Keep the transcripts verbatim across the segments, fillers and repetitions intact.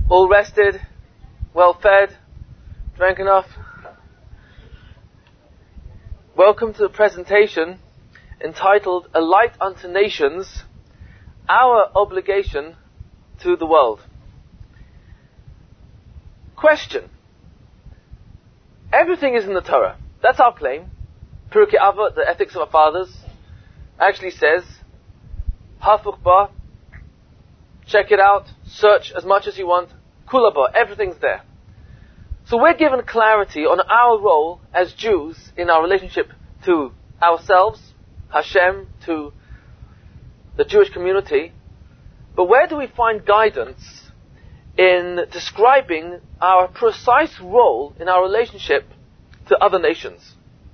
All rested, well fed, drank enough. Welcome to the presentation entitled A Light Unto Nations, Our Obligation to the World. Question. Everything is in the Torah. That's our claim. Pirkei Avot, the Ethics of Our Fathers, actually says, Hafuch ba, check it out, search as much as you want, Kulaba, everything's there. So we're given clarity on our role as Jews in our relationship to ourselves, Hashem, to the Jewish community. But where do we find guidance in describing our precise role in our relationship to other nations?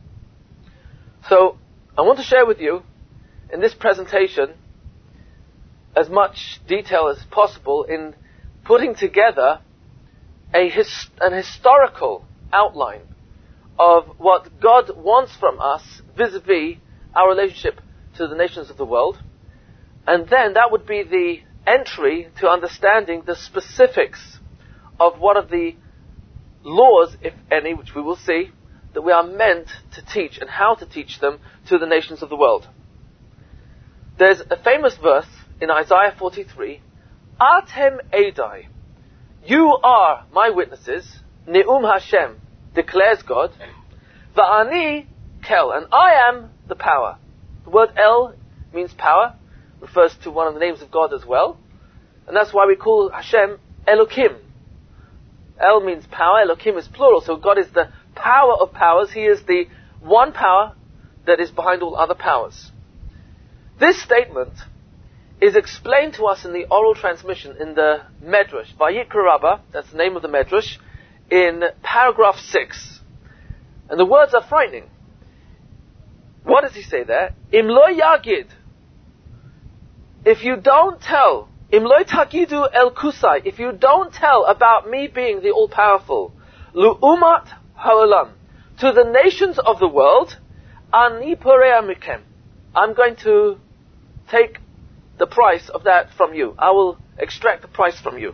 So I want to share with you in this presentation as much detail as possible in putting together a his, an historical outline of what God wants from us vis-a-vis our relationship to the nations of the world. And then that would be the entry to understanding the specifics of what are the laws, if any, which we will see, that we are meant to teach and how to teach them to the nations of the world. There's a famous verse in Isaiah forty-three, Atem Edai, you are my witnesses, Ne'um Hashem, declares God, Va'ani Kel, and I am the power. The word El means power, refers to one of the names of God as well, and that's why we call Hashem Elokim. El means power, Elokim is plural, so God is the power of powers. He is the one power that is behind all other powers. This statement is explained to us in the oral transmission in the Medrash, Vayikra Rabbah, that's the name of the Medrash, in paragraph six. And the words are frightening. What does he say there? Im lo yagid, if you don't tell, Im lo tagidu el kusai, if you don't tell about me being the all-powerful, lu'umat ha'olam, to the nations of the world, ani porea mikem, I'm going to take the price of that from you. I will extract the price from you.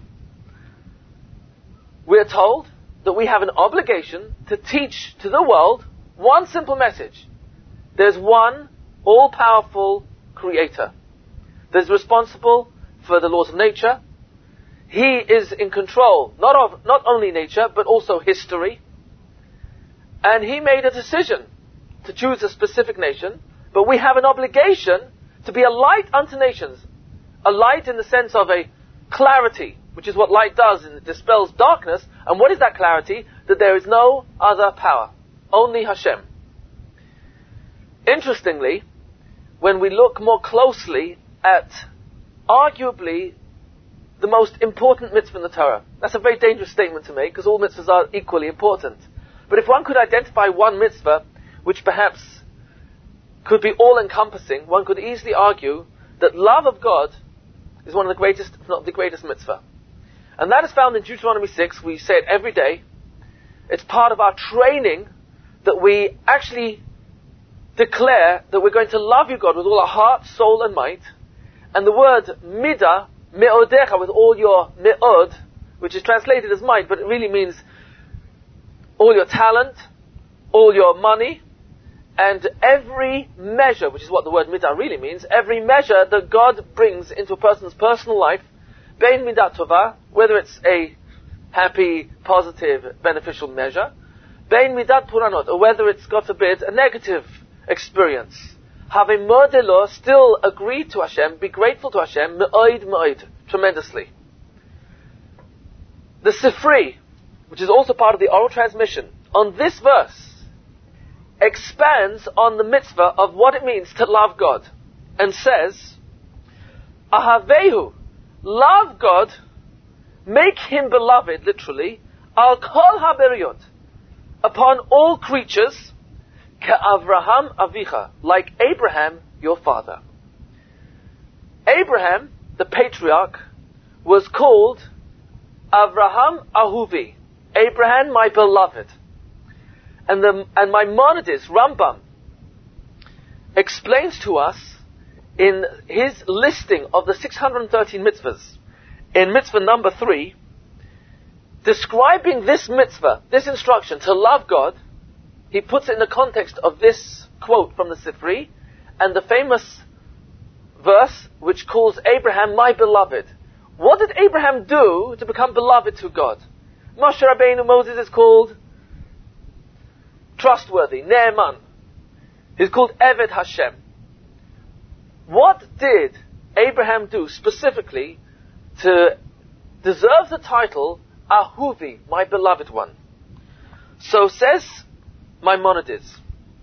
We are told that we have an obligation to teach to the world one simple message. There's one all-powerful creator that is responsible for the laws of nature. He is in control not of not only nature but also history. And he made a decision to choose a specific nation, but we have an obligation to be a light unto nations. A light in the sense of a clarity, which is what light does, and it dispels darkness. And what is that clarity? That there is no other power. Only Hashem. Interestingly, when we look more closely at arguably the most important mitzvah in the Torah, that's a very dangerous statement to make, because all mitzvahs are equally important. But if one could identify one mitzvah, which perhaps could be all-encompassing, one could easily argue that love of God is one of the greatest, if not the greatest mitzvah. And that is found in Deuteronomy six. We say it every day. It's part of our training that we actually declare that we're going to love you, God, with all our heart, soul, and might. And the word midah, me'odecha, with all your me'od, which is translated as might, but it really means all your talent, all your money, and every measure, which is what the word midah really means, every measure that God brings into a person's personal life, bein midah tova, whether it's a happy, positive, beneficial measure, bein midat puranot, or whether it's, God forbid, a negative experience. Have a modelo, still agree to Hashem, be grateful to Hashem, me'oid me'oid, tremendously. The Sifri, which is also part of the oral transmission, on this verse, expands on the mitzvah of what it means to love God, and says, Ahavehu, love God, make Him beloved, literally, al kol haberiot, upon all creatures, ke'Avraham avicha, like Abraham, your father. Abraham, the patriarch, was called Avraham Ahuvi, Abraham, my beloved. And the and Maimonides, Rambam, explains to us in his listing of the six hundred thirteen mitzvahs, in mitzvah number three, describing this mitzvah, this instruction to love God, he puts it in the context of this quote from the Sifri and the famous verse which calls Abraham my beloved. What did Abraham do to become beloved to God? Moshe Rabbeinu, Moses, is called trustworthy, Ne'eman. He's called Eved Hashem. What did Abraham do specifically to deserve the title Ahuvi, my beloved one? So says Maimonides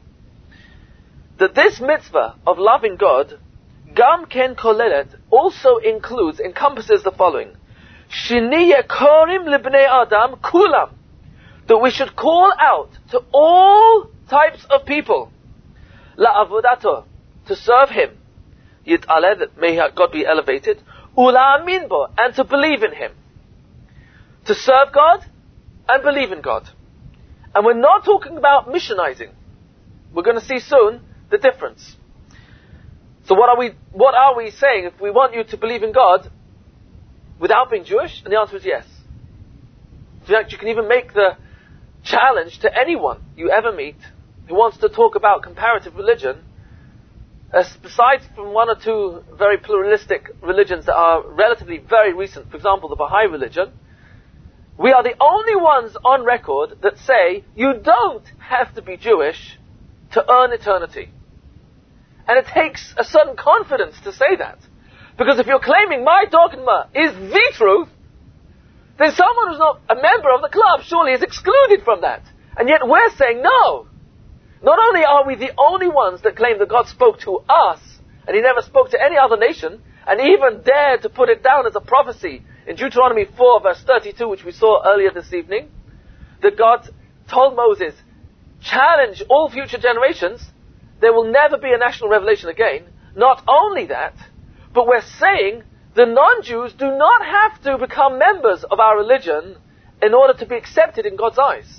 that this mitzvah of loving God, Gam Ken Kolelet, also includes, encompasses the following: Shiniye Korim Libnei Adam Kulam, that we should call out to all types of people, La Avodato, to serve Him, Yit'aleh, that may God be elevated, Ula Amin Bo, and to believe in Him. To serve God and believe in God. And we're not talking about missionizing. We're going to see soon the difference. So what are we, what are we saying if we want you to believe in God without being Jewish? And the answer is yes. In fact, you can even make the challenge to anyone you ever meet who wants to talk about comparative religion, as besides from one or two very pluralistic religions that are relatively very recent, for example, the Baha'i religion, we are the only ones on record that say you don't have to be Jewish to earn eternity. And it takes a certain confidence to say that. Because if you're claiming my dogma is the truth, then someone who's not a member of the club surely is excluded from that. And yet we're saying no. Not only are we the only ones that claim that God spoke to us, and He never spoke to any other nation, and even dared to put it down as a prophecy in Deuteronomy four verse thirty-two, which we saw earlier this evening, that God told Moses, challenge all future generations, there will never be a national revelation again. Not only that, but we're saying the non-Jews do not have to become members of our religion in order to be accepted in God's eyes.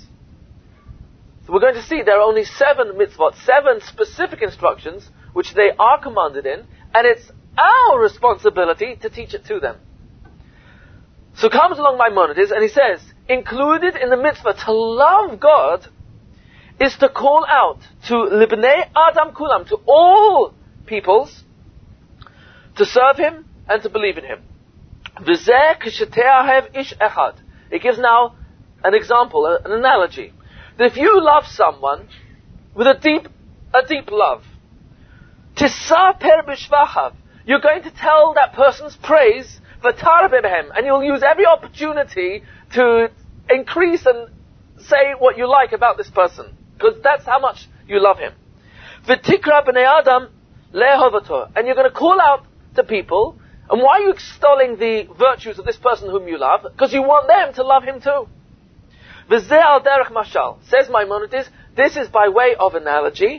So we're going to see there are only seven mitzvot, seven specific instructions which they are commanded in, and it's our responsibility to teach it to them. So comes along Maimonides and he says, included in the mitzvah to love God is to call out to Libnei Adam Kulam, to all peoples, to serve Him and to believe in Him. V'zeh k'shete'ahev ish echad. It gives now an example, an analogy. That if you love someone with a deep, a deep love, tisaper b'shvachav, you're going to tell that person's praise, v'tar behem, and you'll use every opportunity to increase and say what you like about this person, because that's how much you love him. V'tikra b'nei adam lehovato, and you're going to call out to people. And why are you extolling the virtues of this person whom you love? Because you want them to love him too. V'zeh al derech mashal, says Maimonides, this is by way of analogy.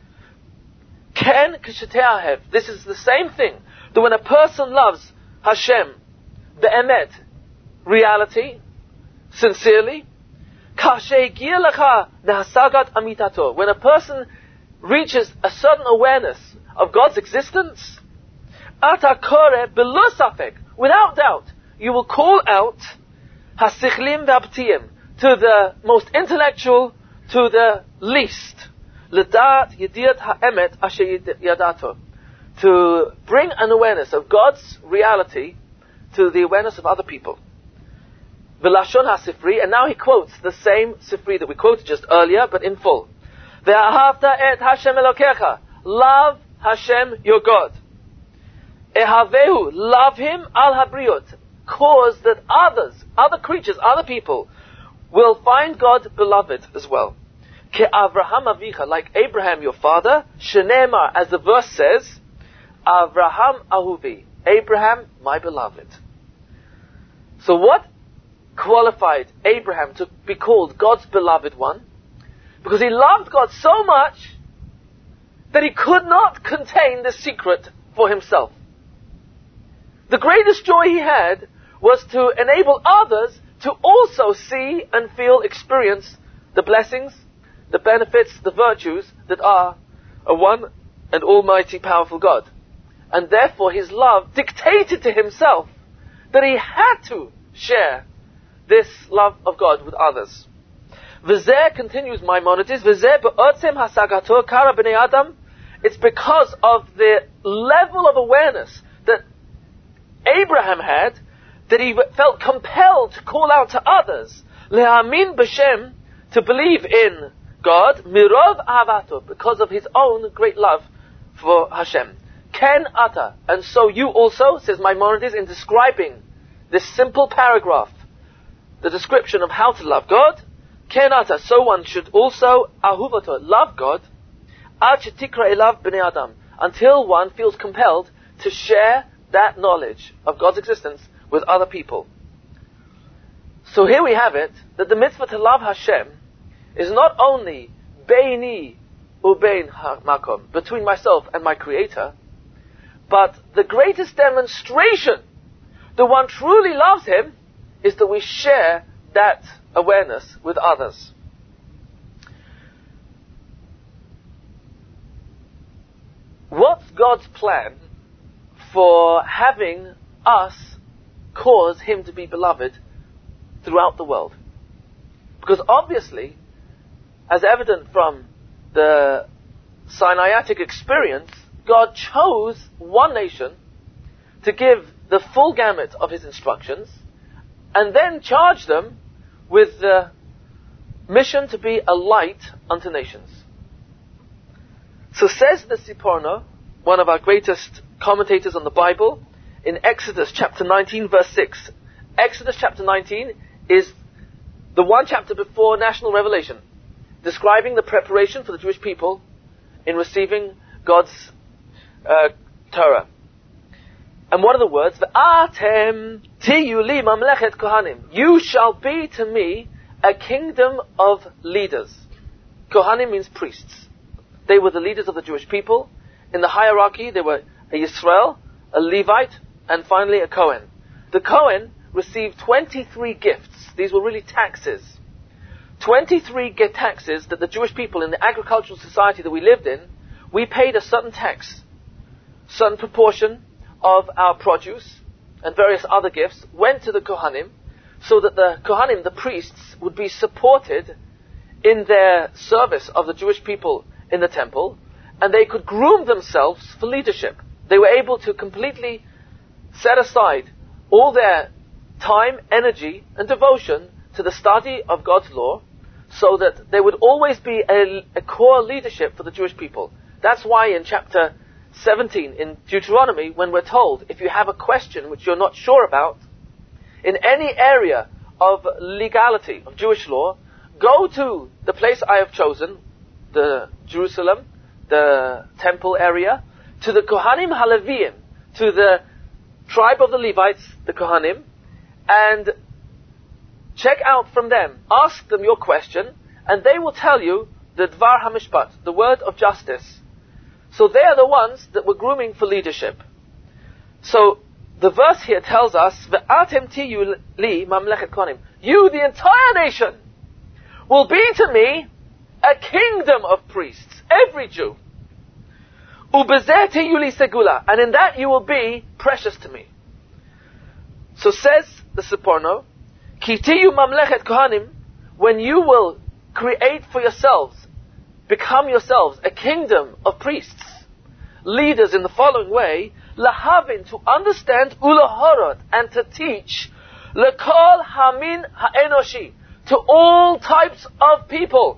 Ken k'shete'ahev, this is the same thing, that when a person loves Hashem, be'emet, reality, sincerely, k'she'egiya lecha nahasagat amitato, when a person reaches a certain awareness of God's existence, ata kore belo safek, without doubt, you will call out hasichlim ve'abtiyim, to the most intellectual, to the least, ledat yediyat ha'emet asher yadato, to bring an awareness of God's reality to the awareness of other people. V'lashon ha'sifri, and now he quotes the same sifri that we quoted just earlier, but in full. Ve'ahavta et Hashem elokecha, love Hashem your God. Ehavehu, love Him al habriot, cause that others, other creatures, other people, will find God beloved as well. Ke Avraham avicha, like Abraham your father, shenemar, as the verse says, Avraham ahuvi, Abraham my beloved. So what qualified Abraham to be called God's beloved one? Because he loved God so much that he could not contain the secret for himself. The greatest joy he had was to enable others to also see and feel, experience the blessings, the benefits, the virtues that are a one and almighty powerful God. And therefore his love dictated to himself that he had to share this love of God with others. V'zeh, continues Maimonides, V'zeh be'otzem hasagato kara b'nei Adam. It's because of the level of awareness that Abraham had, that he felt compelled to call out to others, le'amin b'shem, to believe in God, mirov avato, because of his own great love for Hashem. Ken ata, and so you also, says Maimonides, in describing this simple paragraph, the description of how to love God, Ken ata, so one should also ahuvato, love God, ad shetikra elav b'nei Adam, until one feels compelled to share that knowledge of God's existence with other people. So here we have it, that the mitzvah to love Hashem is not only beini ubein makom, between myself and my Creator, but the greatest demonstration that one truly loves Him is that we share that awareness with others. What's God's plan for having us cause Him to be beloved throughout the world? Because obviously, as evident from the Sinaitic experience, God chose one nation to give the full gamut of His instructions, and then charged them with the mission to be a light unto nations. So says the Siporno, one of our greatest commentators on the Bible, in Exodus chapter nineteen verse six. Exodus chapter nineteen is the one chapter before national revelation, describing the preparation for the Jewish people in receiving God's uh, Torah. And what are the words? V'atem tiyu li mamlechet kohanim. You shall be to me a kingdom of leaders. Kohanim means priests. They were the leaders of the Jewish people. In the hierarchy, they were a Yisrael, a Levite, and finally a Kohen. The Kohen received twenty-three gifts. These were really taxes. twenty-three get taxes that the Jewish people in the agricultural society that we lived in, we paid a certain tax, certain proportion of our produce and various other gifts went to the Kohanim, so that the Kohanim, the priests, would be supported in their service of the Jewish people in the temple, and they could groom themselves for leadership. They were able to completely set aside all their time, energy, and devotion to the study of God's law, so that there would always be a, a core leadership for the Jewish people. That's why in chapter seventeen in Deuteronomy, when we're told, if you have a question which you're not sure about, in any area of legality, of Jewish law, go to the place I have chosen, the Jerusalem, the temple area, to the Kohanim Haleviim, to the tribe of the Levites, the Kohanim, and check out from them, ask them your question, and they will tell you the Dvar HaMishpat, the word of justice. So they are the ones that were grooming for leadership. So the verse here tells us, Ve'atem tiyu li mamlechet kohanim. You, the entire nation, will be to me a kingdom of priests, every Jew. Ubezeh tiyu li segula, and in that you will be precious to me. So says the Siporno, Ki tiyu mamlechet kohanim, when you will create for yourselves, become yourselves a kingdom of priests, leaders in the following way, lahavin, to understand, ulahorot, and to teach, lekol hamin ha'enoshi, to all types of people,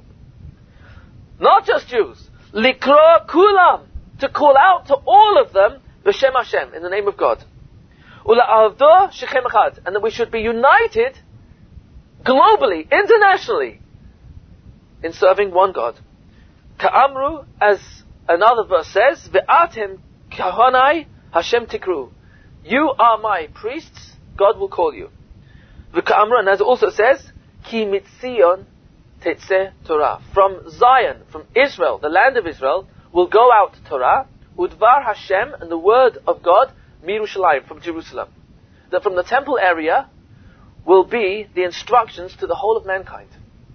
not just Jews, likro kulam, to call out to all of them, b'shem Hashem, in the name of God, ula'avdo shechem echad, and that we should be united globally, internationally, in serving one God. Ka'amru, as another verse says, Ve'atem kahonai Hashem tikru. You are my priests, God will call you. Ve'ka'amru, and as it also says, Ki mitzion tetzeh Torah. From Zion, from Israel, the land of Israel, will go out Torah, Udvar Hashem, and the word of God, Mirushalayim, from Jerusalem. That from the temple area will be the instructions to the whole of mankind.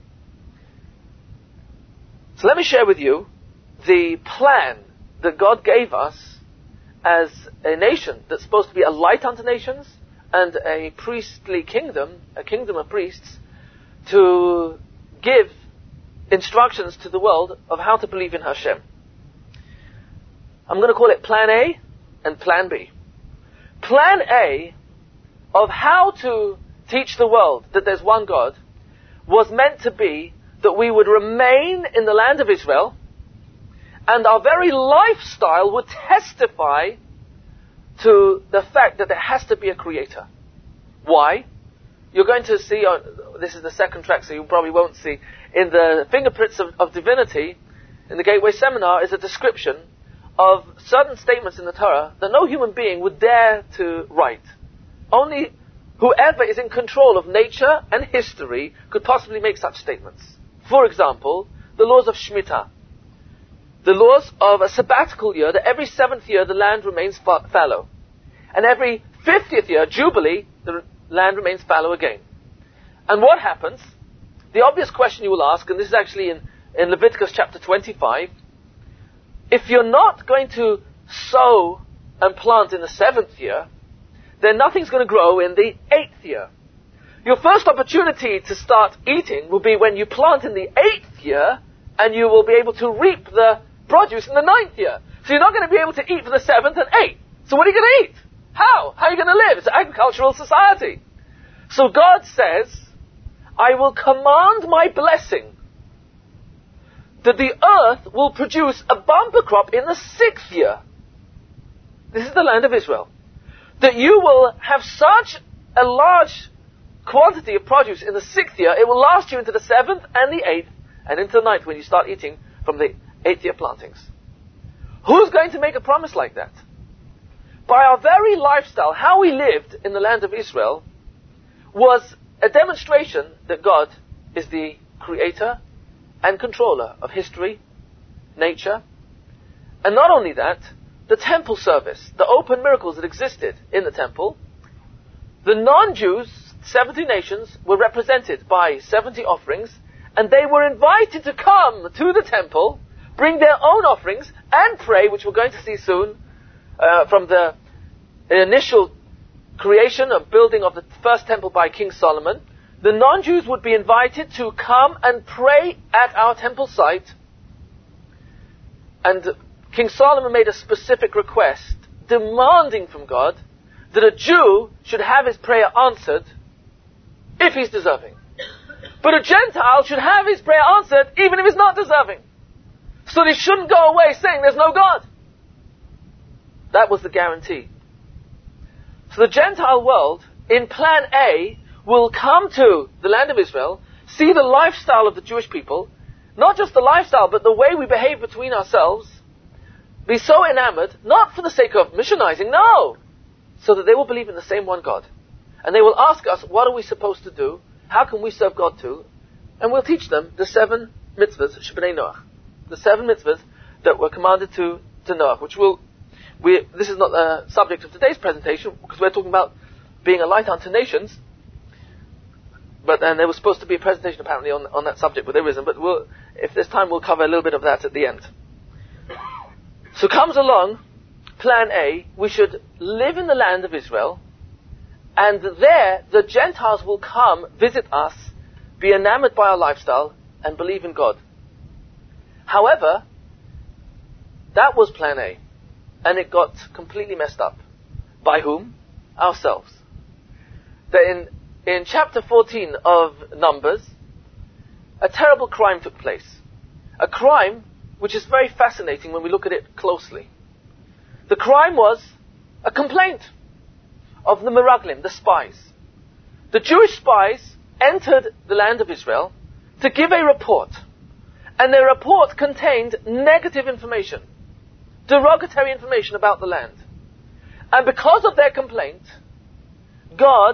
So let me share with you the plan that God gave us as a nation that's supposed to be a light unto nations, and a priestly kingdom, a kingdom of priests, to give instructions to the world of how to believe in Hashem. I'm going to call it Plan A and Plan B. Plan A of how to teach the world that there's one God was meant to be that we would remain in the land of Israel, and our very lifestyle would testify to the fact that there has to be a creator. Why? You're going to see, uh, this is the second track, so you probably won't see, in the Fingerprints of, of Divinity, in the Gateway Seminar, is a description of certain statements in the Torah that no human being would dare to write. Only whoever is in control of nature and history could possibly make such statements. For example, the laws of Shemitah. The laws of a sabbatical year, that every seventh year the land remains fa- fallow. And every fiftieth year, Jubilee, the land remains fallow again. And what happens? The obvious question you will ask, and this is actually in, in Leviticus chapter twenty-five, if you're not going to sow and plant in the seventh year, then nothing's going to grow in the eighth year. Your first opportunity to start eating will be when you plant in the eighth year, and you will be able to reap the produce in the ninth year. So you're not going to be able to eat for the seventh and eighth. So what are you going to eat? How? How are you going to live? It's an agricultural society. So God says, I will command my blessing that the earth will produce a bumper crop in the sixth year. This is the land of Israel. That you will have such a large quantity of produce in the sixth year, it will last you into the seventh and the eighth, and into the ninth when you start eating from the eighth year plantings. Who's going to make a promise like that? By our very lifestyle, how we lived in the land of Israel was a demonstration that God is the creator and controller of history, nature, and not only that, the temple service, the open miracles that existed in the temple. The non-Jews, seventy nations, were represented by seventy offerings, and they were invited to come to the temple, bring their own offerings, and pray, which we're going to see soon, uh, from the initial creation of building of the first temple by King Solomon. The non-Jews would be invited to come and pray at our temple site. And King Solomon made a specific request, demanding from God that a Jew should have his prayer answered if he's deserving. But a Gentile should have his prayer answered even if he's not deserving. So they shouldn't go away saying there's no God. That was the guarantee. So the Gentile world, in Plan A, will come to the land of Israel, see the lifestyle of the Jewish people, not just the lifestyle, but the way we behave between ourselves, be so enamored, not for the sake of missionizing, no, so that they will believe in the same one God. And they will ask us, what are we supposed to do? How can we serve God too? And we'll teach them the seven mitzvahs, Shebnei Noach, the seven mitzvahs that were commanded to, to Noach, which will, we, this is not the subject of today's presentation, because we're talking about being a light unto nations. But and there was supposed to be a presentation apparently on, on that subject, but there isn't. But we'll, if there's time, we'll cover a little bit of that at the end. So comes along Plan A. We should live in the land of Israel, and there the Gentiles will come, visit us, be enamored by our lifestyle, and believe in God. However, that was Plan A, and it got completely messed up. By whom? Ourselves. That in In chapter fourteen of Numbers, a terrible crime took place. A crime which is very fascinating when we look at it closely. The crime was a complaint of the Meraglim, the spies. The Jewish spies entered the land of Israel to give a report. And their report contained negative information, derogatory information about the land. And because of their complaint, God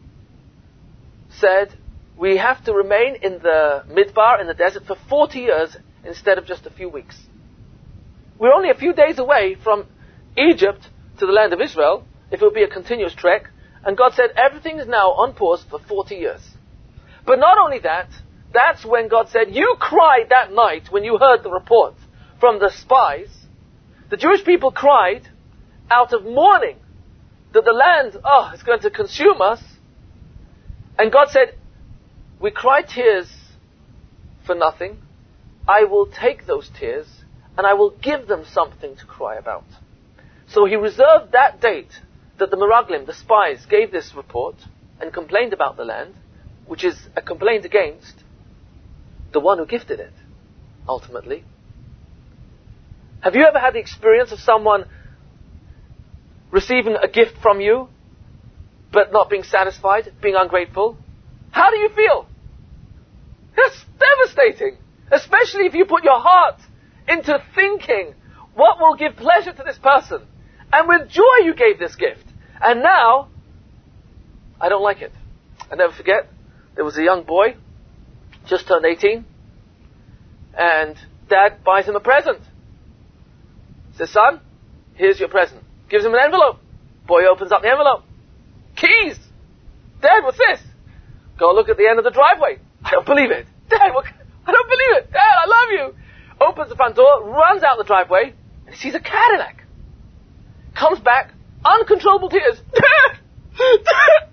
said, we have to remain in the Midbar, in the desert, for forty years instead of just a few weeks. We're only a few days away from Egypt to the land of Israel, if it would be a continuous trek, and God said everything is now on pause for forty years. But not only that, that's when God said, you cried that night when you heard the report from the spies. The Jewish people cried out of mourning that the land, oh, is going to consume us. And God said, we cry tears for nothing. I will take those tears and I will give them something to cry about. So he reserved that date that the Meraglim, the spies, gave this report and complained about the land, which is a complaint against the one who gifted it, ultimately. Have you ever had the experience of someone receiving a gift from you, but not being satisfied, being ungrateful? How do you feel? It's devastating. Especially if you put your heart into thinking what will give pleasure to this person. And with joy you gave this gift. And now, I don't like it. I never forget, there was a young boy, just turned eighteen, and Dad buys him a present. Says, son, here's your present. Gives him an envelope. Boy opens up the envelope. Keys! Dad, what's this? Go look at the end of the driveway. I don't believe it. Dad, what? I don't believe it. Dad, I love you. Opens the front door, runs out the driveway, and he sees a Cadillac. Comes back, uncontrollable tears. Dad! Dad!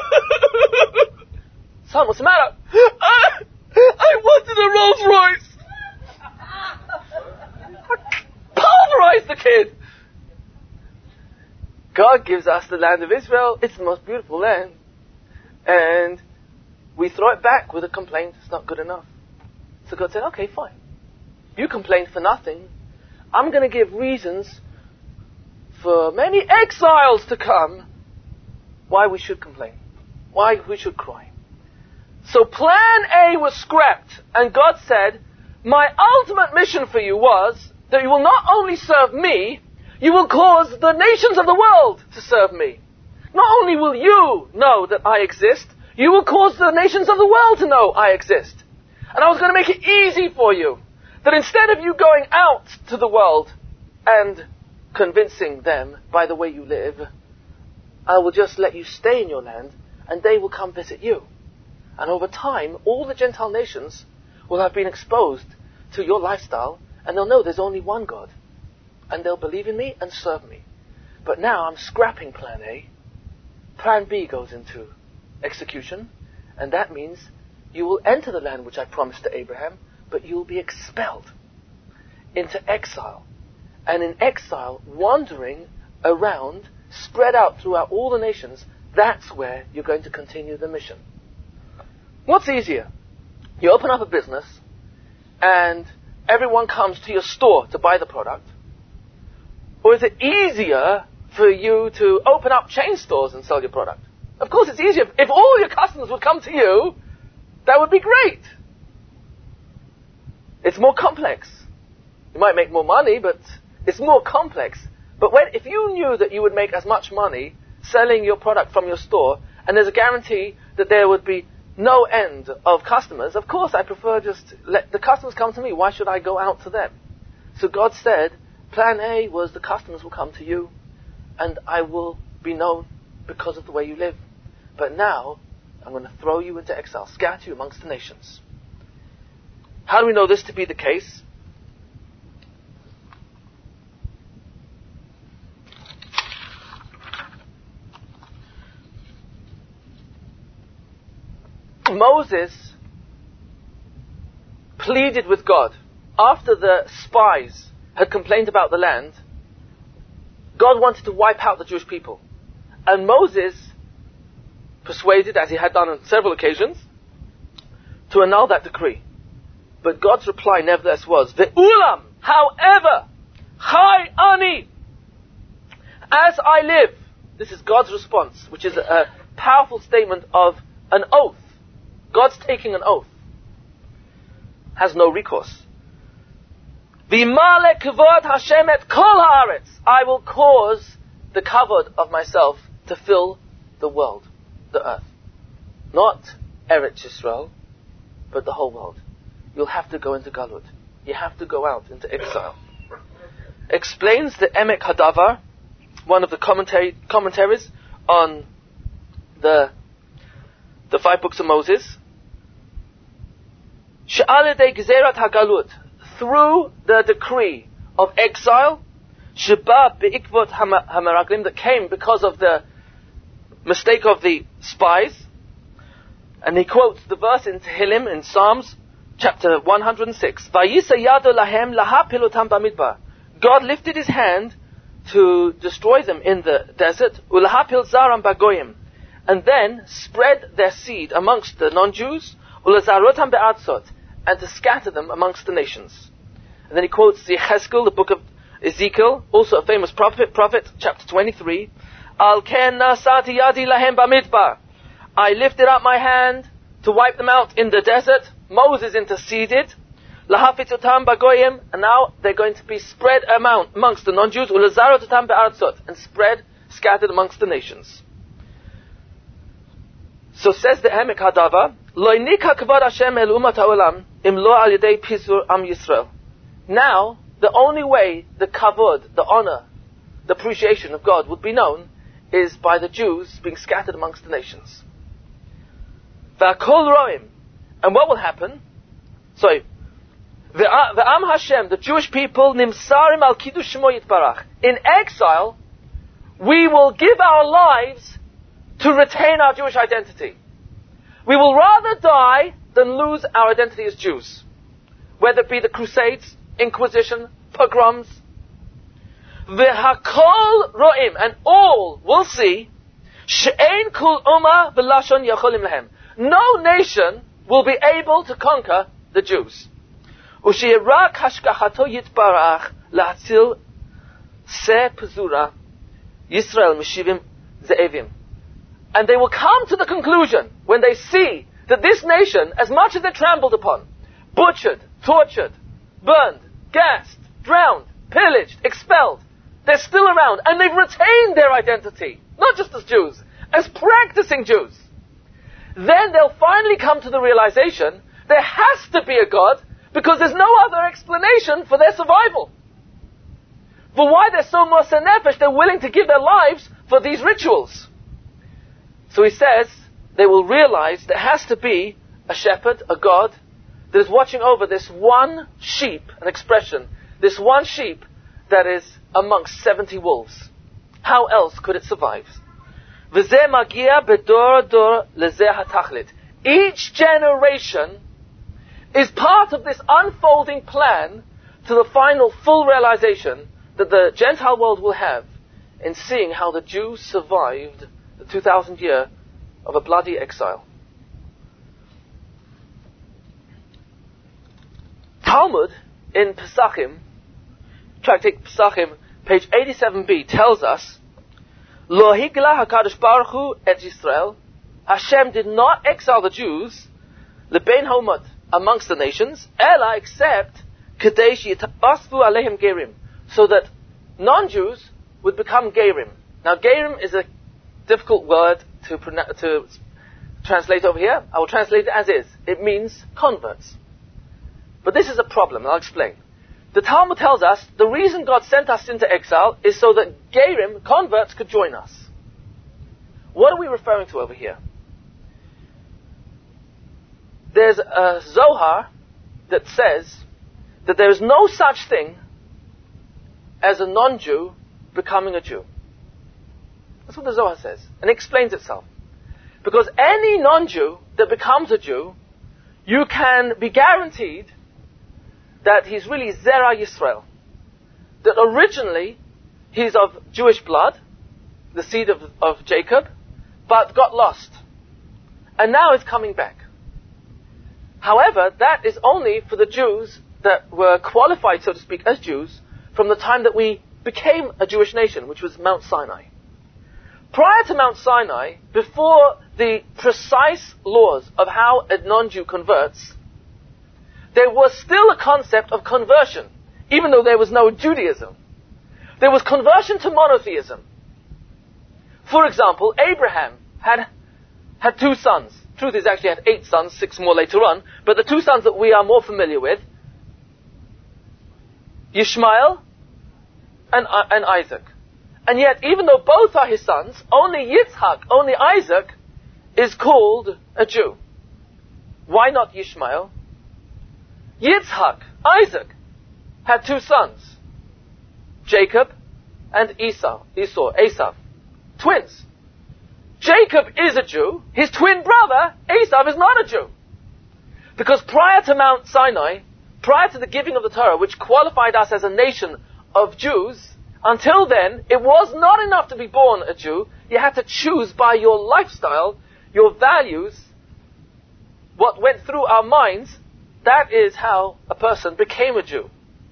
Son, what's the matter? I, I wanted a Rolls Royce. Pulverized the kid. God gives us the land of Israel. It's the most beautiful land. And we throw it back with a complaint. It's not good enough. So God said, okay, fine. You complained for nothing. I'm going to give reasons for many exiles to come why we should complain. Why we should cry. So plan A was scrapped. And God said, my ultimate mission for you was that you will not only serve me, you will cause the nations of the world to serve me. Not only will you know that I exist, you will cause the nations of the world to know I exist. And I was going to make it easy for you. That instead of you going out to the world and convincing them by the way you live, I will just let you stay in your land and they will come visit you. And over time, all the Gentile nations will have been exposed to your lifestyle and they'll know there's only one God. And they'll believe in me and serve me. But now I'm scrapping plan A. Plan B goes into execution. And that means you will enter the land which I promised to Abraham, but you will be expelled into exile. And in exile, wandering around, spread out throughout all the nations, that's where you're going to continue the mission. What's easier? You open up a business, and everyone comes to your store to buy the product. Or is it easier for you to open up chain stores and sell your product? Of course it's easier. If all your customers would come to you, that would be great. It's more complex. You might make more money, but it's more complex. But when, if you knew that you would make as much money selling your product from your store, and there's a guarantee that there would be no end of customers, of course I prefer just let the customers come to me. Why should I go out to them? So God said, plan A was the customers will come to you, and I will be known because of the way you live. But now, I'm going to throw you into exile, scatter you amongst the nations. How do we know this to be the case? Moses pleaded with God. After the spies had complained about the land, God wanted to wipe out the Jewish people. And Moses persuaded, as he had done on several occasions, to annul that decree. But God's reply nevertheless was, Ve'ulam, however, Chai ani, as I live. This is God's response, which is a, a powerful statement of an oath. God's taking an oath. Has no recourse. V'imale kavod Hashem et kol haaretz. I will cause the kavod of myself to fill the world, the earth. Not Eretz Yisrael, but the whole world. You'll have to go into Galut. You have to go out into exile. Explains the Emek Hadavar, one of the commentary, commentaries on the the five books of Moses. She'alidei Gezerat HaGalut, through the decree of exile, Sheba be'ikvot hameraglim, that came because of the mistake of the spies. And he quotes the verse in Tehillim, in Psalms, chapter one hundred six. Vayisa yado lahem lahapilotam bamidbar. God lifted his hand to destroy them in the desert. Ulahapil zaram bagoyim. And then spread their seed amongst the non-Jews. Ulazarotam be'atzot. And to scatter them amongst the nations. And then he quotes Yechezkel, the book of Ezekiel, also a famous prophet, prophet, chapter twenty-three. Al ken nasati yadi lahem bamidbar. I lifted up my hand to wipe them out in the desert. Moses interceded. Lahafitzutam bagoyim, and now they're going to be spread amount amongst the non-Jews. Ulazarotam be'atzot, and spread, scattered amongst the nations. So says the Emek Hadava, Loinika kavod Hashem el umat ha'olam im lo al yedei pizur am Yisrael. Now, the only way the kavod, the honor, the appreciation of God would be known is by the Jews being scattered amongst the nations. V'akol roim. And what will happen? Sorry. V'am Hashem, the Jewish people, nimsarim al kiddush shemo yitbarach. In exile, we will give our lives to retain our Jewish identity. We will rather die than lose our identity as Jews. Whether it be the Crusades, Inquisition, pogroms. V'hakol ro'im, and all will see, she'ein kul umma v'lashon yacholim lahem. No nation will be able to conquer the Jews. U'she'rak hashgachato yitbarach la'atzil se pezura Yisrael mishivim ze'evim. And they will come to the conclusion, when they see that this nation, as much as they're trampled upon, butchered, tortured, burned, gassed, drowned, pillaged, expelled, they're still around, and they've retained their identity, not just as Jews, as practicing Jews. Then they'll finally come to the realization, there has to be a God, because there's no other explanation for their survival. For why they're so moser nefesh, they're willing to give their lives for these rituals. So he says, they will realize there has to be a shepherd, a God, that is watching over this one sheep, an expression, this one sheep that is amongst seventy wolves. How else could it survive? V'zeh magia bedor dor lezeh hatachlit. Each generation is part of this unfolding plan to the final full realization that the Gentile world will have in seeing how the Jews survived the two thousand year of a bloody exile. Talmud in Pesachim, Tractate Pesachim, page eighty-seven b, tells us, Lo higla HaKadosh Baruch Hu et Yisrael, Hashem did not exile the Jews, lebein ha'umat, amongst the nations, ela, except, kedei sheyitabasvu alehem gerim, so that non-Jews would become gerim. Now, gerim is a difficult word to, to translate over here. I will translate it as is. It means converts. But this is a problem, and I'll explain. The Talmud tells us the reason God sent us into exile is so that gerim, converts, could join us. What are we referring to over here? There's a Zohar that says that there is no such thing as a non-Jew becoming a Jew. That's what the Zohar says. And it explains itself. Because any non-Jew that becomes a Jew, you can be guaranteed that he's really Zera Yisrael. That originally, he's of Jewish blood, the seed of, of Jacob, but got lost. And now is coming back. However, that is only for the Jews that were qualified, so to speak, as Jews, from the time that we became a Jewish nation, which was Mount Sinai. Prior to Mount Sinai, before the precise laws of how a non-Jew converts, there was still a concept of conversion, even though there was no Judaism. There was conversion to monotheism. For example, Abraham had had two sons. Truth is, actually had eight sons, six more later on, but the two sons that we are more familiar with, Ishmael and, uh, and Isaac. And yet, even though both are his sons, only Yitzhak, only Isaac, is called a Jew. Why not Ishmael? Yitzhak, Isaac, had two sons, Jacob and Esau, Esau, Esav, twins. Jacob is a Jew. His twin brother, Esau, is not a Jew. Because prior to Mount Sinai, prior to the giving of the Torah, which qualified us as a nation of Jews, until then, it was not enough to be born a Jew. You had to choose by your lifestyle, your values, what went through our minds. That is how a person became a Jew.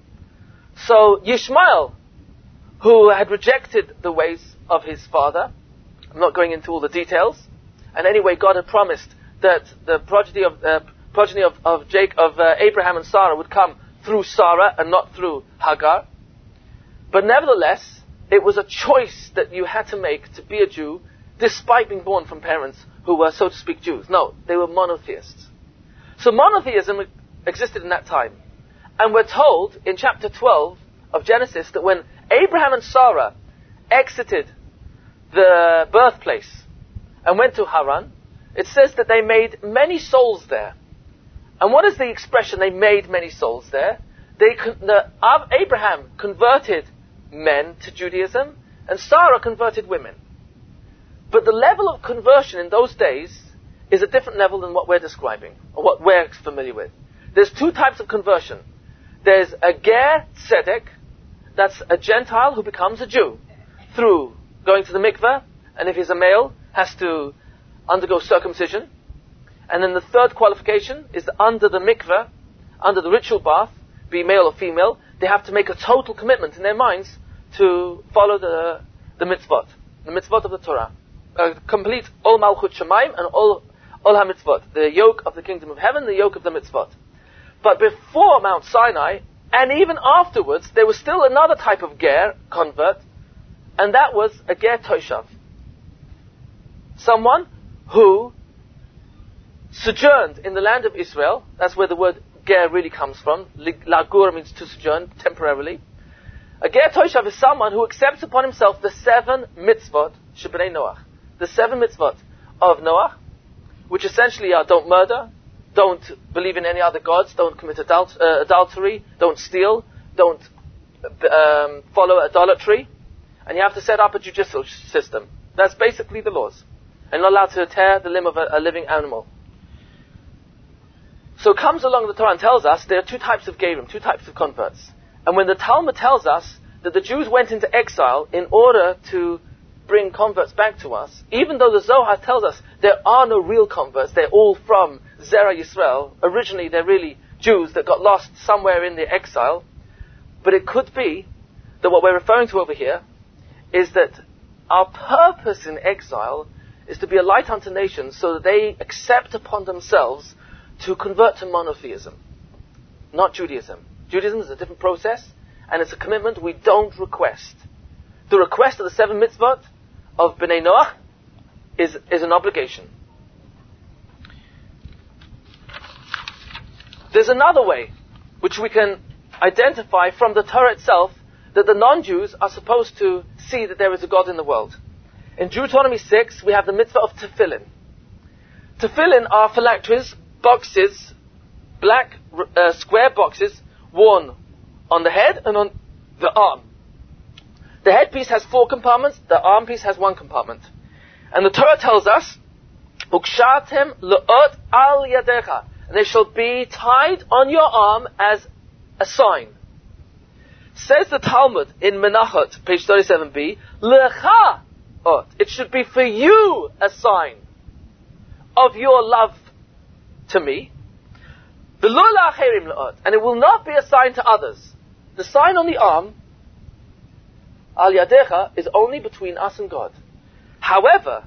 So Yishmael, who had rejected the ways of his father, I'm not going into all the details, and anyway, God had promised that the progeny of uh, progeny of of, Jake, of uh, Abraham and Sarah would come through Sarah and not through Hagar. But nevertheless, it was a choice that you had to make to be a Jew, despite being born from parents who were, so to speak, Jews. No, they were monotheists. So monotheism existed in that time. And we're told in chapter twelve of Genesis that when Abraham and Sarah exited the birthplace and went to Haran, it says that they made many souls there. And what is the expression, they made many souls there? They, the, Abraham converted men to Judaism, and Sarah converted women. But the level of conversion in those days is a different level than what we're describing, or what we're familiar with. There's two types of conversion. There's a ger tzedek, that's a Gentile who becomes a Jew through going to the mikveh, and if he's a male, has to undergo circumcision. And then the third qualification is that under the mikveh, under the ritual bath, be male or female, they have to make a total commitment in their minds to follow the the mitzvot, the mitzvot of the Torah. A complete ol malchut shamayim and ol, ol ha-mitzvot, the yoke of the kingdom of heaven, the yoke of the mitzvot. But before Mount Sinai, and even afterwards, there was still another type of ger, convert, and that was a ger toshav. Someone who sojourned in the land of Israel. That's where the word ger really comes from. Lagur means to sojourn temporarily. A ger toshav is someone who accepts upon himself the seven mitzvot shebnei Noach, the seven mitzvot of Noach, which essentially are: don't murder, don't believe in any other gods, don't commit adult, uh, adultery, don't steal, don't um, follow idolatry, and you have to set up a judicial system. That's basically the laws, and not allowed to tear the limb of a, a living animal. So comes along the Torah and tells us there are two types of gerim, two types of converts. And when the Talmud tells us that the Jews went into exile in order to bring converts back to us, even though the Zohar tells us there are no real converts, they're all from Zerah Yisrael, originally they're really Jews that got lost somewhere in their exile, but it could be that what we're referring to over here is that our purpose in exile is to be a light unto nations so that they accept upon themselves to convert to monotheism, not Judaism. Judaism is a different process, and it's a commitment we don't request. The request of the seven mitzvot of Bnei Noach is, is an obligation. There's another way which we can identify from the Torah itself that the non-Jews are supposed to see that there is a God in the world. In Deuteronomy six, we have the mitzvah of tefillin. Tefillin are phylacteries, boxes, black uh, square boxes, worn on the head and on the arm. The headpiece has four compartments, the arm piece has one compartment. And the Torah tells us, Ukshatem le'ot al yadecha, and they shall be tied on your arm as a sign. Says the Talmud in Menachot, page thirty-seven b, Lecha ot, it should be for you a sign of your love to me. And it will not be a sign to others. The sign on the arm, al yadecha, is only between us and God. However,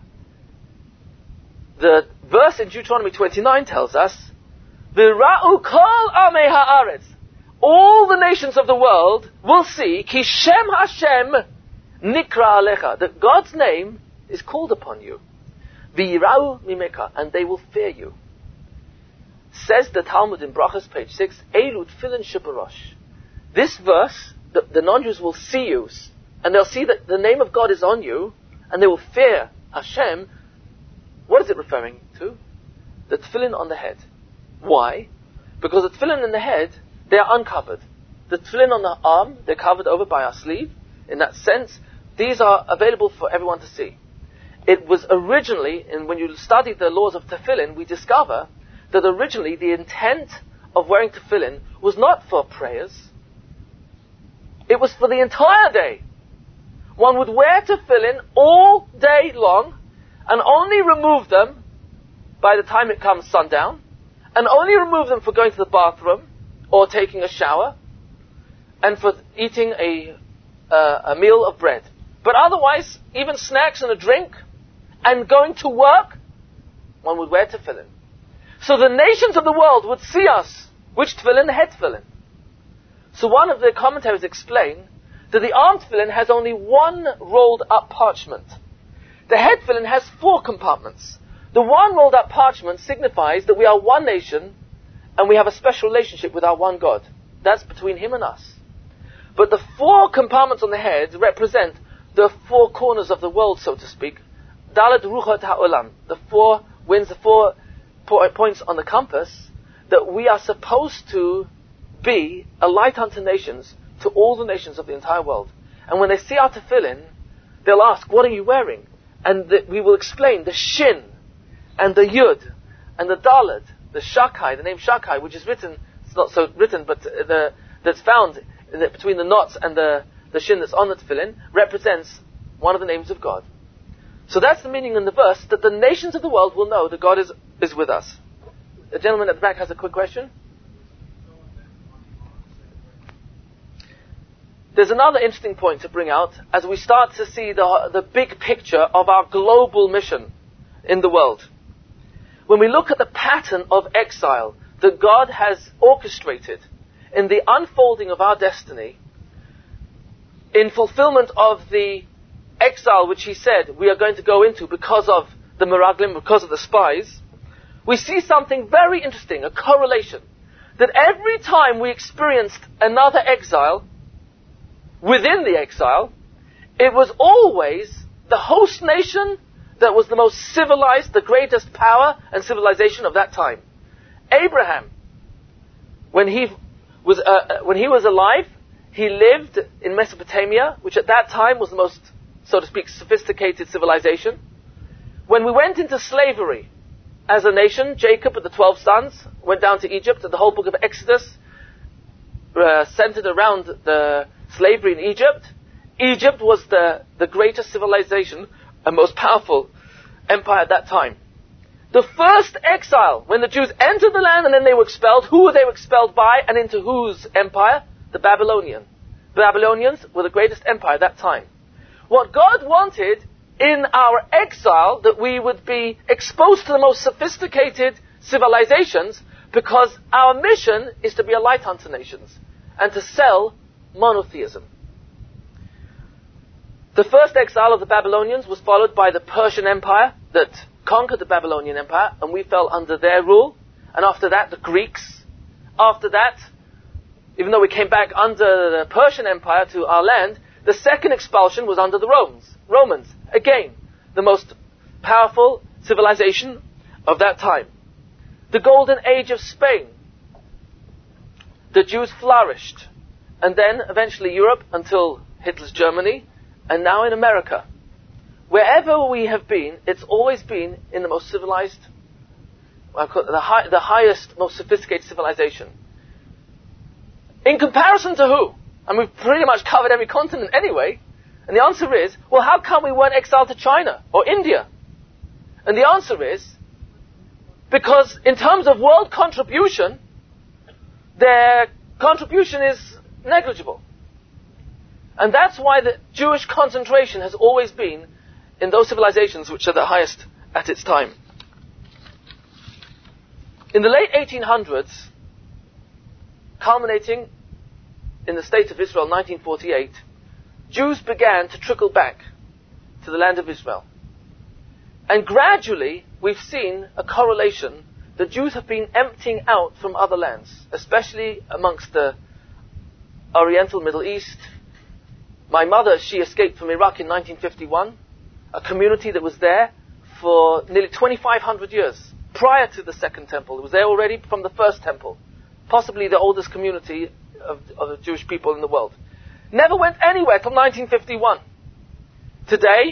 the verse in Deuteronomy twenty-nine tells us, V'ra'u kol amei ha'aretz, all the nations of the world will see, ki shem Hashem nikra alecha, that God's name is called upon you. V'yira'u mimeka, and they will fear you. Says the Talmud in Brachos, page six, Eilu tefillin shebarosh. This verse, the, the non-Jews will see you, and they'll see that the name of God is on you, and they will fear Hashem. What is it referring to? The tefillin on the head. Why? Because the tefillin in the head, they are uncovered. The tefillin on the arm, they're covered over by our sleeve. In that sense, these are available for everyone to see. it was originally, and when you study the laws of tefillin, we discover that originally the intent of wearing tefillin was not for prayers. It was for the entire day. One would wear tefillin all day long and only remove them by the time it comes sundown, and only remove them for going to the bathroom or taking a shower and for eating a, uh, a meal of bread. But otherwise, even snacks and a drink and going to work, one would wear tefillin. So the nations of the world would see us. Which tefillin? The head tefillin. So one of the commentaries explain that the arm tefillin has only one rolled up parchment. The head tefillin has four compartments. The one rolled up parchment signifies that we are one nation and we have a special relationship with our one God. That's between Him and us. But the four compartments on the head represent the four corners of the world, so to speak. Dalet Ruchot HaOlam, the four winds, the four po- points on the compass, that we are supposed to be a light unto nations, to all the nations of the entire world. And when they see our tefillin, they'll ask, what are you wearing? And the, we will explain the shin, and the yud, and the dalet, the shakai, the name shakai, which is written, it's not so written, but the, that's found in the, between the knots and the, the shin that's on the tefillin, represents one of the names of God. So that's the meaning in the verse, that the nations of the world will know that God is, is with us. The gentleman at the back has a quick question. There's another interesting point to bring out as we start to see the, the big picture of our global mission in the world. When we look at the pattern of exile that God has orchestrated in the unfolding of our destiny, in fulfillment of the exile which He said we are going to go into because of the Meraglim, because of the spies, we see something very interesting, a correlation. That every time we experienced another exile, within the exile, it was always the host nation that was the most civilized, the greatest power and civilization of that time. Abraham, when he was uh, when he was alive, he lived in Mesopotamia, which at that time was the most, so to speak, sophisticated civilization. When we went into slavery as a nation, Jacob and the twelve sons went down to Egypt, and the whole book of Exodus uh, centered around the slavery in Egypt. Egypt was the, the greatest civilization and most powerful empire at that time. The first exile, when the Jews entered the land and then they were expelled, who were they expelled by and into whose empire? The Babylonian. The Babylonians were the greatest empire at that time. What God wanted in our exile, that we would be exposed to the most sophisticated civilizations, because our mission is to be a light unto nations and to sell monotheism. The first exile of the Babylonians was followed by the Persian Empire that conquered the Babylonian Empire, and we fell under their rule. And after that, the Greeks. After that, even though we came back under the Persian Empire to our land, the second expulsion was under the Romans. Romans, again, the most powerful civilization of that time. The golden age of Spain. The Jews flourished. And then, eventually, Europe until Hitler's Germany, and now in America. Wherever we have been, it's always been in the most civilized, the, high, the highest, most sophisticated civilization. In comparison to who? And we've pretty much covered every continent anyway. And the answer is, well, how come we weren't exiled to China or India? And the answer is, because in terms of world contribution, their contribution is negligible. And that's why the Jewish concentration has always been in those civilizations which are the highest at its time. In the late eighteen hundreds, culminating in the state of Israel, nineteen forty-eight, Jews began to trickle back to the land of Israel. And gradually, we've seen a correlation that Jews have been emptying out from other lands, especially amongst the Oriental Middle East. My mother, she escaped from Iraq in nineteen fifty-one, a community that was there for nearly twenty-five hundred years, prior to the Second Temple. It was there already from the First Temple, possibly the oldest community of, of the Jewish people in the world. Never went anywhere till nineteen fifty-one. Today,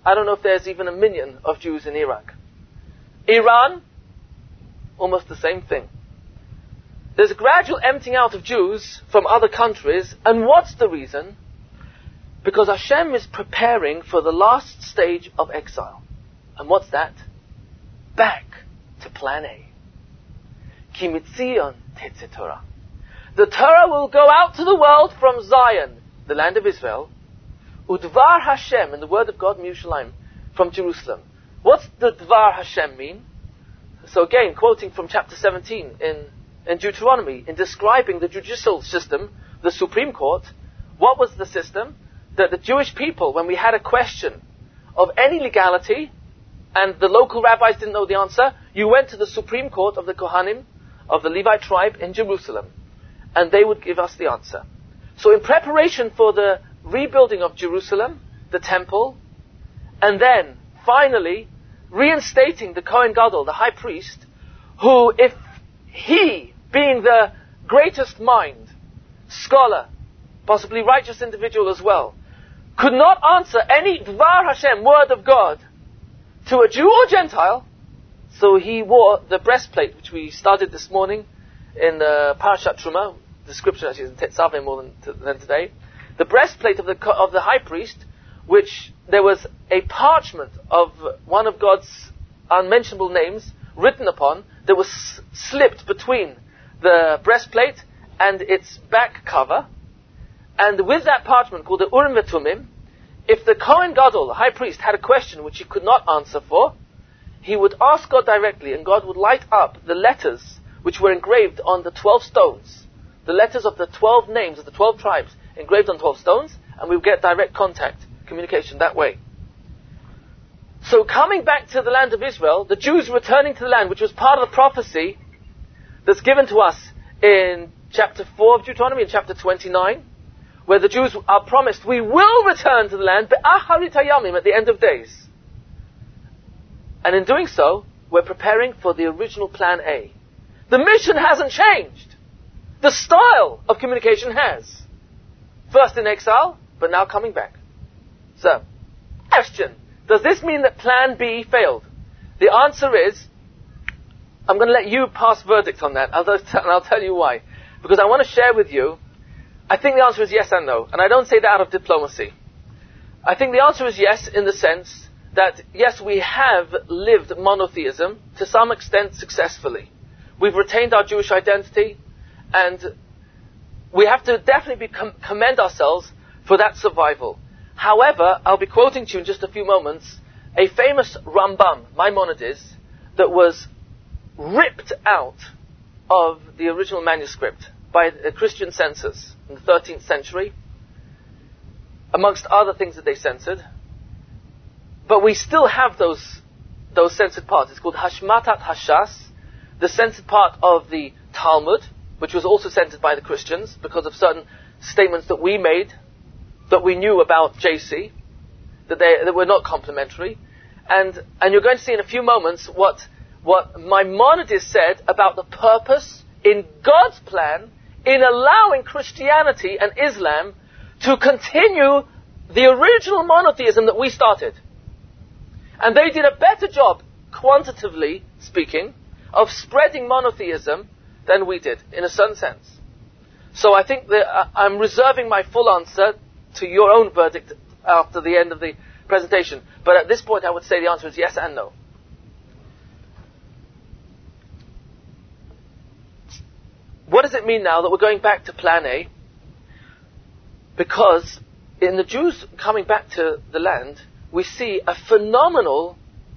I don't know if there's even a million of Jews in Iraq. Iran, almost the same thing. There's a gradual emptying out of Jews from other countries, and what's the reason? Because Hashem is preparing for the last stage of exile. And what's that? Back to plan A. Ki mitzion tetzeh Torah. The Torah will go out to the world from Zion, the land of Israel, Udvar Hashem, and the word of God, Yerushalayim, from Jerusalem. What's the Dvar Hashem mean? So again, quoting from chapter seventeen in, in Deuteronomy, in describing the judicial system, the Supreme Court, what was the system? That the Jewish people, when we had a question of any legality, and the local rabbis didn't know the answer, you went to the Supreme Court of the Kohanim, of the Levite tribe in Jerusalem, and they would give us the answer. So in preparation for the rebuilding of Jerusalem, the temple, and then, finally, reinstating the Kohen Gadol, the high priest, who, if he, being the greatest mind, scholar, possibly righteous individual as well, could not answer any Dvar Hashem, word of God, to a Jew or Gentile, so he wore the breastplate, which we started this morning in uh, Parashat Truma. The scripture actually is in Tetzaveh more than, t- than today. The breastplate of the of the high priest, which there was a parchment of one of God's unmentionable names written upon, that was s- slipped between the breastplate and its back cover. And with that parchment called the Urim Vetumim, if the Kohen Gadol, the high priest, had a question which he could not answer for, he would ask God directly, and God would light up the letters which were engraved on the twelve stones, the letters of the twelve names of the twelve tribes engraved on twelve stones, and we would get direct contact, communication that way. So coming back to the land of Israel, the Jews returning to the land, which was part of the prophecy that's given to us in chapter four of Deuteronomy and chapter twenty-nine, where the Jews are promised, we will return to the land, be'acharit hayamim, at the end of days. And in doing so, we're preparing for the original plan A. The mission hasn't changed. The style of communication has. First in exile, but now coming back. So, question. Does this mean that plan B failed? The answer is, I'm going to let you pass verdict on that, and I'll tell you why. Because I want to share with you, I think the answer is yes and no. And I don't say that out of diplomacy. I think the answer is yes in the sense that, yes, we have lived monotheism to some extent successfully. We've retained our Jewish identity, and we have to definitely be com- commend ourselves for that survival. However, I'll be quoting to you in just a few moments a famous Rambam, Maimonides, that was ripped out of the original manuscript by the Christian censors in the thirteenth century, amongst other things that they censored. But we still have those those censored parts. It's called Hashmatat Hashas, the censored part of the Talmud, which was also censored by the Christians because of certain statements that we made, that we knew about J C, that they that were not complementary. And and you're going to see in a few moments what what Maimonides said about the purpose in God's plan in allowing Christianity and Islam to continue the original monotheism that we started. And they did a better job, quantitatively speaking, of spreading monotheism than we did, in a certain sense. So I think that uh, I'm reserving my full answer to your own verdict after the end of the presentation. But at this point I would say the answer is yes and no. What does it mean now that we're going back to plan A? Because in the Jews coming back to the land, we see a phenomenal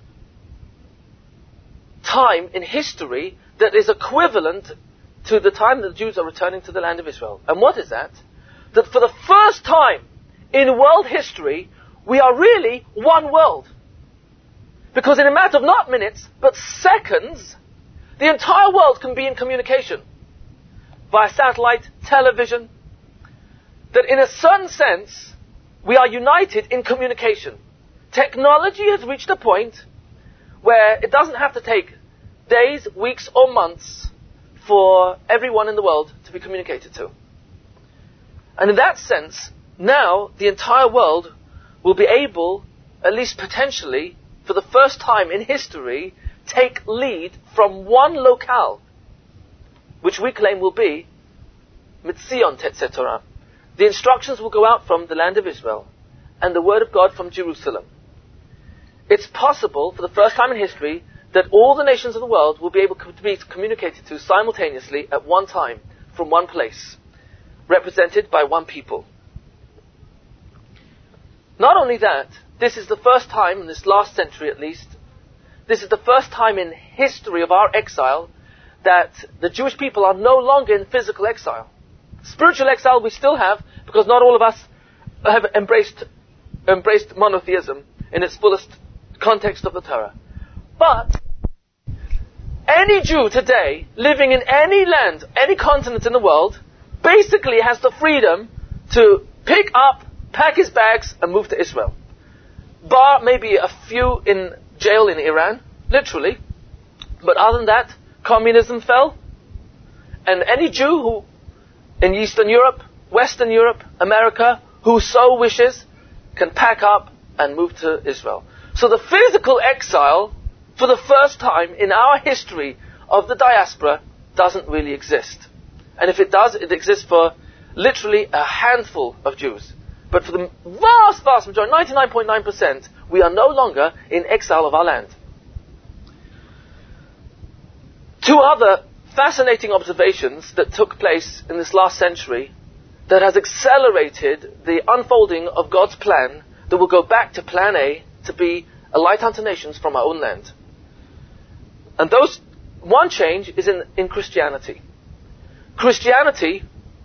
time in history that is equivalent to the time that the Jews are returning to the land of Israel. And what is that? That for the first time in world history, we are really one world. Because in a matter of not minutes, but seconds, the entire world can be in communication via satellite, television. That in a certain sense, we are united in communication. Technology has reached a point where it doesn't have to take days, weeks, or months for everyone in the world to be communicated to. And in that sense, now the entire world will be able, at least potentially, for the first time in history, take lead from one locale, which we claim will be Mitzion Tetzeh Torah. The instructions will go out from the land of Israel, and the word of God from Jerusalem. It's possible, for the first time in history, that all the nations of the world will be able to be communicated to simultaneously at one time, from one place, represented by one people. Not only that, this is the first time, in this last century at least, this is the first time in history of our exile that the Jewish people are no longer in physical exile. Spiritual exile we still have, because not all of us have embraced, embraced monotheism in its fullest context of the Torah. But any Jew today, living in any land, any continent in the world, basically has the freedom to pick up, pack his bags, and move to Israel. Bar maybe a few in jail in Iran, literally. But other than that, communism fell. And any Jew who, in Eastern Europe, Western Europe, America, who so wishes, can pack up and move to Israel. So the physical exile, for the first time in our history of the diaspora, doesn't really exist. And if it does, it exists for literally a handful of Jews. But for the vast, vast majority, ninety-nine point nine percent, we are no longer in exile of our land. Two other fascinating observations that took place in this last century that has accelerated the unfolding of God's plan that will go back to plan A to be a light unto nations from our own land. And those, one change is in, in Christianity. Christianity,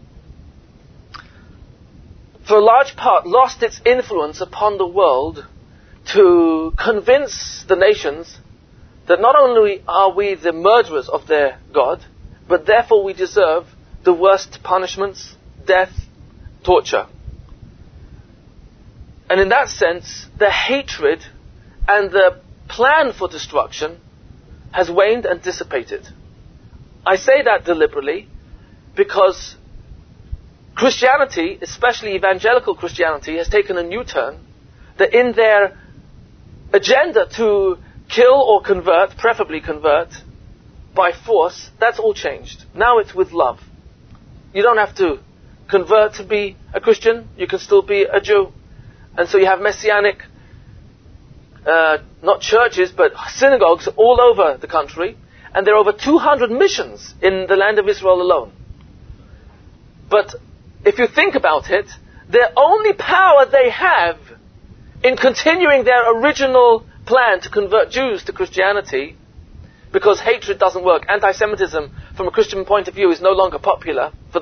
for a large part, lost its influence upon the world to convince the nations that not only are we the murderers of their God, but therefore we deserve the worst punishments, death, torture. And in that sense, the hatred and the plan for destruction has waned and dissipated. I say that deliberately because Christianity, especially evangelical Christianity, has taken a new turn, that in their agenda to kill or convert, preferably convert, by force, that's all changed. Now it's with love. You don't have to convert to be a Christian, you can still be a Jew. And so you have messianic, uh, not churches, but synagogues all over the country, and there are over two hundred missions in the land of Israel alone. But if you think about it, the only power they have in continuing their original plan to convert Jews to Christianity, because hatred doesn't work, anti-Semitism from a Christian point of view is no longer popular for